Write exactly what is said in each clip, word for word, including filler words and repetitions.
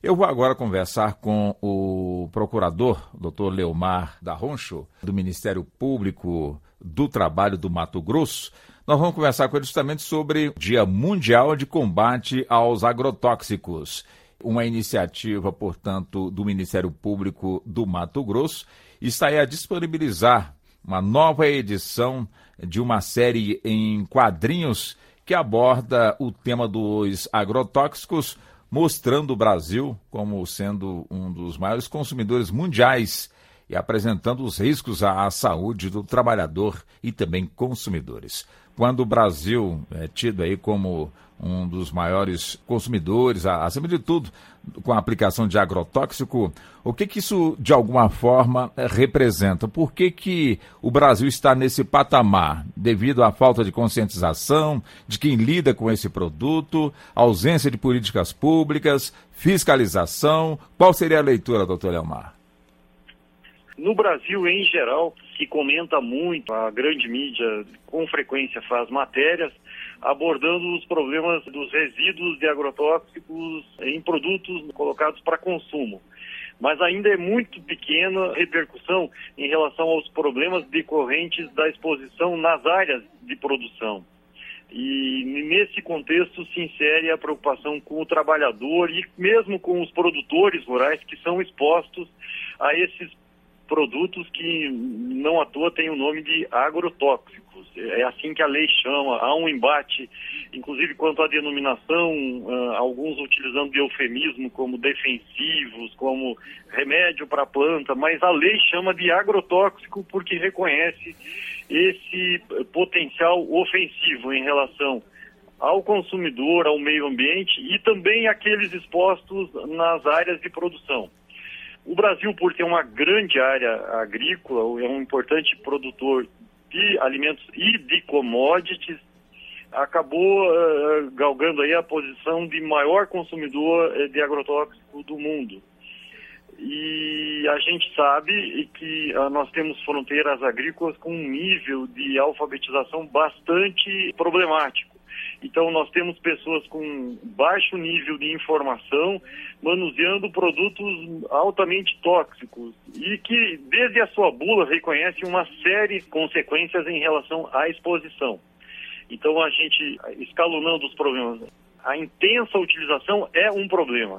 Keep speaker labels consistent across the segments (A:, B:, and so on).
A: Eu vou agora conversar com o procurador, doutor Leomar Darroncho, do Ministério Público do Trabalho do Mato Grosso. Nós vamos conversar com ele justamente sobre o Dia Mundial de Combate aos Agrotóxicos, uma iniciativa, portanto, do Ministério Público do Mato Grosso, e está aí a disponibilizar uma nova edição de uma série em quadrinhos que aborda o tema dos agrotóxicos, mostrando o Brasil como sendo um dos maiores consumidores mundiais e apresentando os riscos à saúde do trabalhador e também consumidores. Quando o Brasil é tido aí como um dos maiores consumidores, acima de tudo, com a aplicação de agrotóxico, o que que isso, de alguma forma, representa? Por que que o Brasil está nesse patamar? Devido à falta de conscientização de quem lida com esse produto, ausência de políticas públicas, fiscalização? Qual seria a leitura, doutor Leomar?
B: No Brasil, em geral, se comenta muito, a grande mídia com frequência faz matérias abordando os problemas dos resíduos de agrotóxicos em produtos colocados para consumo. Mas ainda é muito pequena a repercussão em relação aos problemas decorrentes da exposição nas áreas de produção. E nesse contexto se insere a preocupação com o trabalhador e mesmo com os produtores rurais que são expostos a esses produtos que não à toa têm o nome de agrotóxicos. É assim que a lei chama. Há um embate, inclusive quanto à denominação, uh, alguns utilizando de eufemismo como defensivos, como remédio para a planta, mas a lei chama de agrotóxico porque reconhece esse potencial ofensivo em relação ao consumidor, ao meio ambiente e também àqueles expostos nas áreas de produção. O Brasil, por ter uma grande área agrícola, é um importante produtor de alimentos e de commodities, acabou uh, galgando aí a posição de maior consumidor uh, de agrotóxico do mundo. E a gente sabe que uh, nós temos fronteiras agrícolas com um nível de alfabetização bastante problemático. Então, nós temos pessoas com baixo nível de informação manuseando produtos altamente tóxicos e que, desde a sua bula, reconhece uma série de consequências em relação à exposição. Então, a gente, escalonando os problemas, a intensa utilização é um problema.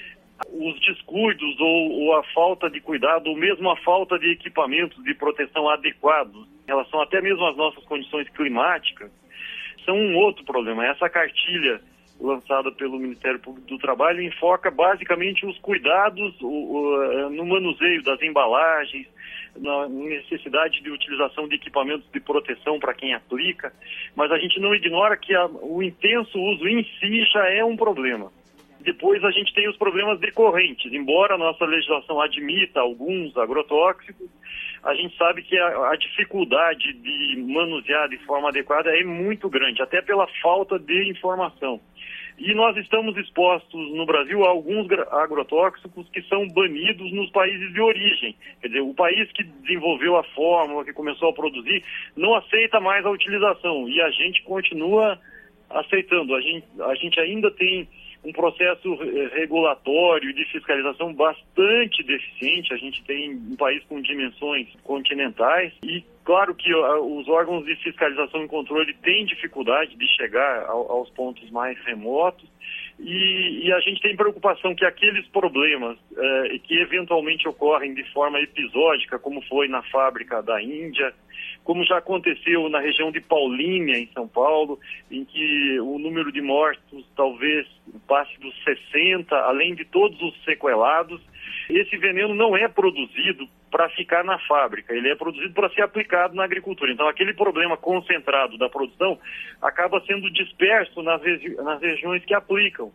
B: Os descuidos ou, ou a falta de cuidado, ou mesmo a falta de equipamentos de proteção adequados, em relação até mesmo às nossas condições climáticas, são um outro problema. Essa cartilha lançada pelo Ministério Público do Trabalho enfoca basicamente os cuidados o, o, no manuseio das embalagens, na necessidade de utilização de equipamentos de proteção para quem aplica, mas a gente não ignora que a, o intenso uso em si já é um problema. Depois a gente tem os problemas decorrentes. Embora a nossa legislação admita alguns agrotóxicos, a gente sabe que a, a dificuldade de manusear de forma adequada é muito grande, até pela falta de informação. E nós estamos expostos no Brasil a alguns agrotóxicos que são banidos nos países de origem. Quer dizer, o país que desenvolveu a fórmula, que começou a produzir, não aceita mais a utilização e a gente continua aceitando. A gente, a gente ainda tem um processo regulatório e de fiscalização bastante deficiente. A gente tem um país com dimensões continentais e claro que os órgãos de fiscalização e controle têm dificuldade de chegar aos pontos mais remotos e, e a gente tem preocupação que aqueles problemas eh, que eventualmente ocorrem de forma episódica, como foi na fábrica da Índia, como já aconteceu na região de Paulínia, em São Paulo, em que o número de mortos talvez passe dos sessenta, além de todos os sequelados. Esse veneno não é produzido para ficar na fábrica, ele é produzido para ser aplicado na agricultura. Então, aquele problema concentrado da produção acaba sendo disperso nas, regi- nas regiões que aplicam.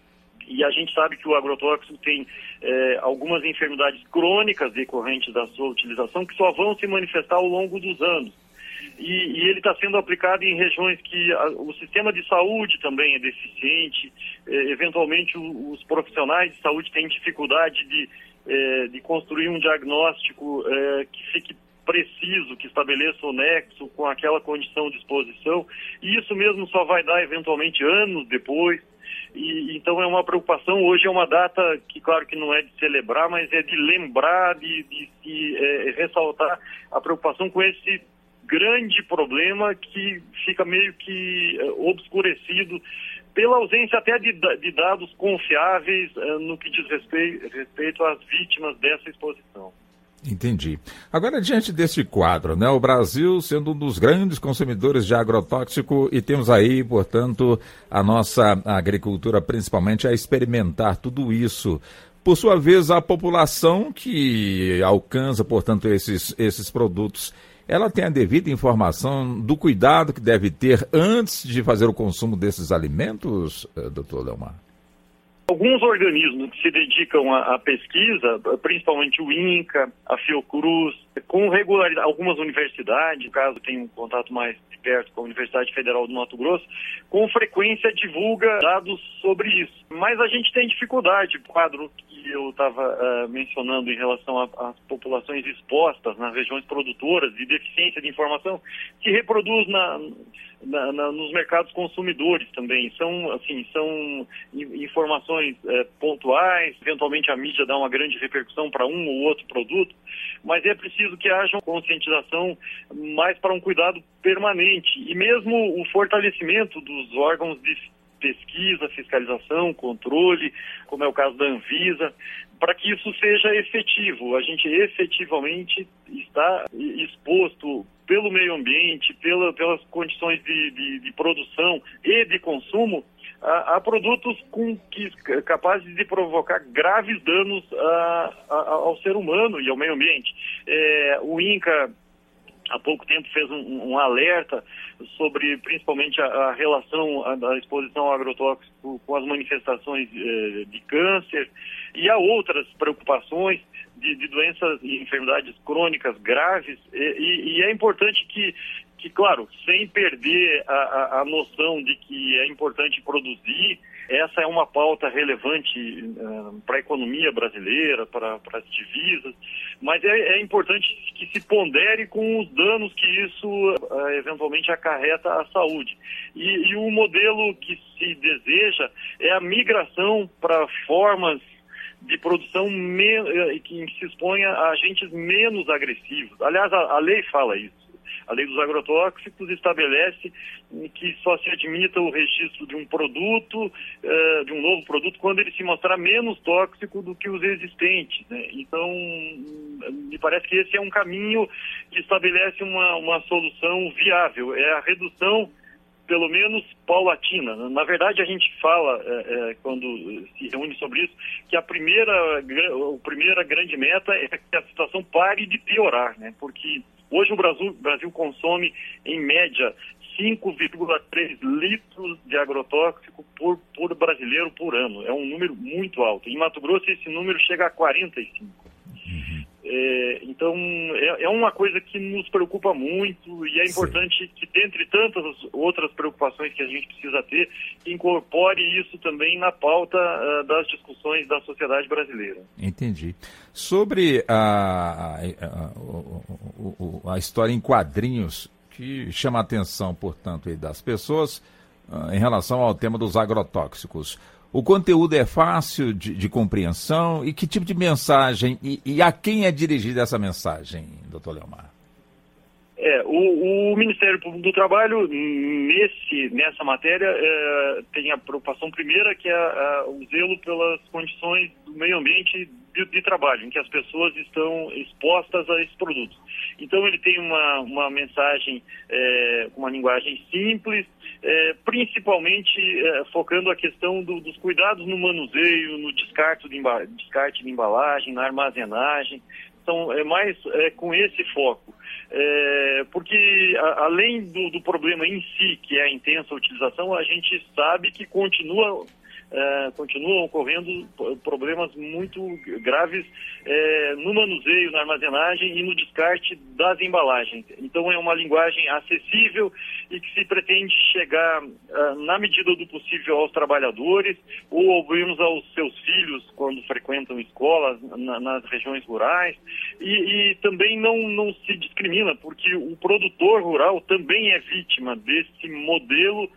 B: E a gente sabe que o agrotóxico tem eh, algumas enfermidades crônicas decorrentes da sua utilização que só vão se manifestar ao longo dos anos. E, e ele está sendo aplicado em regiões que a, o sistema de saúde também é deficiente. Eh, eventualmente, o, os profissionais de saúde têm dificuldade de, eh, de construir um diagnóstico eh, que fique preciso, que estabeleça o nexo com aquela condição de exposição. E isso mesmo só vai dar, eventualmente, anos depois. E, então é uma preocupação. Hoje é uma data que, claro, que não é de celebrar, mas é de lembrar, de, de, de é, ressaltar a preocupação com esse grande problema que fica meio que é, obscurecido pela ausência até de, de dados confiáveis é, no que diz respeito, respeito às vítimas dessa exposição.
A: Entendi. Agora, diante desse quadro, né, o Brasil sendo um dos grandes consumidores de agrotóxico e temos aí, portanto, a nossa agricultura principalmente a experimentar tudo isso. Por sua vez, a população que alcança, portanto, esses, esses produtos, ela tem a devida informação do cuidado que deve ter antes de fazer o consumo desses alimentos, doutor Leomar?
B: Alguns organismos que se dedicam à, à pesquisa, principalmente o INCA, a Fiocruz, com regularidade, algumas universidades, no caso tem um contato mais de perto com a Universidade Federal do Mato Grosso, com frequência divulga dados sobre isso. Mas a gente tem dificuldade, o quadro que eu estava uh, mencionando em relação às populações expostas nas regiões produtoras e deficiência de informação, se reproduz na... Na, na, nos mercados consumidores também. São, assim, são informações é, pontuais, eventualmente a mídia dá uma grande repercussão para um ou outro produto, mas é preciso que haja uma conscientização mais para um cuidado permanente e mesmo o fortalecimento dos órgãos de pesquisa, fiscalização, controle, como é o caso da Anvisa, para que isso seja efetivo. A gente efetivamente está exposto pelo meio ambiente, pela, pelas condições de, de, de produção e de consumo, a, a produtos com, que, capazes de provocar graves danos a, a, ao ser humano e ao meio ambiente. É, o INCA, há pouco tempo, fez um, um alerta sobre, principalmente, a, a relação a, da exposição ao agrotóxico com as manifestações eh, de câncer e há outras preocupações de, de doenças e enfermidades crônicas graves e, e, e é importante que, que, claro, sem perder a, a, a noção de que é importante produzir, essa é uma pauta relevante uh, para a economia brasileira, para, para as divisas, mas é, é importante que se pondere com os danos que isso uh, eventualmente acarreta à saúde. E, e o modelo que se deseja é a migração para formas de produção me, que se exponha a agentes menos agressivos. Aliás, a, a lei fala isso. A lei dos agrotóxicos estabelece que só se admita o registro de um produto, eh, de um novo produto, quando ele se mostrar menos tóxico do que os existentes, né? Então, me parece que esse é um caminho que estabelece uma, uma solução viável. É a redução, pelo menos paulatina. Na verdade, a gente fala, é, é, quando se reúne sobre isso, que a primeira, a primeira grande meta é que a situação pare de piorar, né? Porque hoje o Brasil, Brasil consome, em média, cinco vírgula três litros de agrotóxico por, por brasileiro por ano. É um número muito alto. Em Mato Grosso, esse número chega a quarenta e cinco. É, então, é, é uma coisa que nos preocupa muito e é importante Sim. que, dentre tantas outras preocupações que a gente precisa ter, incorpore isso também na pauta uh, das discussões da sociedade brasileira.
A: Entendi. Sobre a, a, a, a, a história em quadrinhos, que chama a atenção, portanto, aí das pessoas uh, em relação ao tema dos agrotóxicos. O conteúdo é fácil de, de compreensão e que tipo de mensagem e, e a quem é dirigida essa mensagem, doutor Leomar?
B: É, o, o Ministério Público do Trabalho, nesse, nessa matéria, é, tem a preocupação primeira, que é a, o zelo pelas condições do meio ambiente de, de trabalho, em que as pessoas estão expostas a esses produtos. Então, ele tem uma, uma mensagem é, com uma linguagem simples, é, principalmente é, focando a questão do, dos cuidados no manuseio, no descarte de, emba- descarte de embalagem, na armazenagem. Então, é mais é, com esse foco. É, porque, a, além do, do problema em si, que é a intensa utilização, a gente sabe que continua, é, continuam ocorrendo problemas muito graves é, no manuseio, na armazenagem e no descarte das embalagens. Então, é uma linguagem acessível e que se pretende chegar, é, na medida do possível, aos trabalhadores ou, ao menos, aos seus filhos, quando frequentam escolas na, nas regiões rurais. E, e também não, não se discrimina, porque o produtor rural também é vítima desse modelo que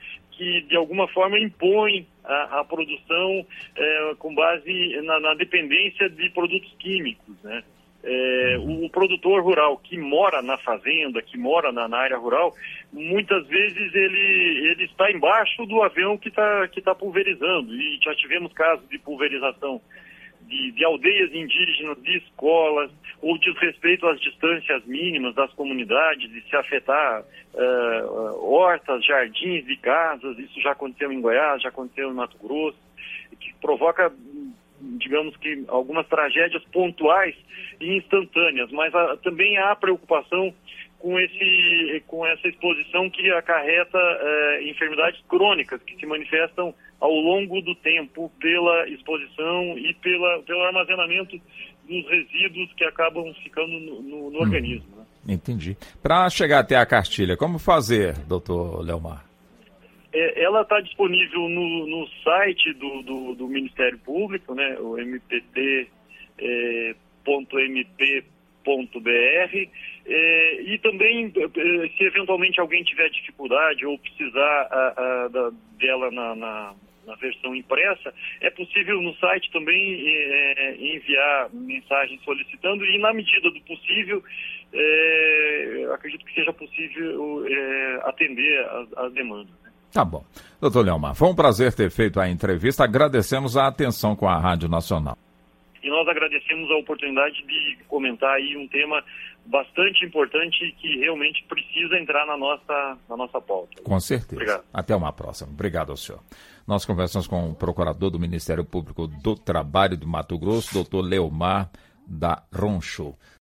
B: que de alguma forma impõe a, a produção é, com base na, na dependência de produtos químicos, né? É, o, o produtor rural que mora na fazenda, que mora na, na área rural, muitas vezes ele, ele está embaixo do avião que está que tá pulverizando, e já tivemos casos de pulverização de, de aldeias indígenas, de escolas, ou desrespeito às distâncias mínimas das comunidades, de se afetar uh, hortas, jardins de casas. Isso já aconteceu em Goiás, já aconteceu em Mato Grosso, que provoca, digamos que, algumas tragédias pontuais e instantâneas, mas a, também há preocupação com, esse, com essa exposição que acarreta eh, enfermidades crônicas que se manifestam ao longo do tempo pela exposição e pela, pelo armazenamento dos resíduos que acabam ficando no, no, no hum, organismo. Né?
A: Entendi. Para chegar até a cartilha, como fazer, doutor Leomar?
B: É, ela está disponível no, no site do, do, do Ministério Público, né, o m p t ponto m p ponto b r, é, e também, se eventualmente alguém tiver dificuldade ou precisar a, a, da, dela na, na, na versão impressa, é possível no site também é, enviar mensagem solicitando, e na medida do possível, é, acredito que seja possível é, atender as, as demandas.
A: Tá bom. Doutor Leomar, foi um prazer ter feito a entrevista. Agradecemos a atenção com a Rádio Nacional.
B: E nós agradecemos a oportunidade de comentar aí um tema bastante importante que realmente precisa entrar na nossa, na nossa pauta.
A: Com certeza.
B: Obrigado.
A: Até uma próxima. Obrigado ao senhor. Nós conversamos com o procurador do Ministério Público do Trabalho do Mato Grosso, doutor Leomar da Roncho.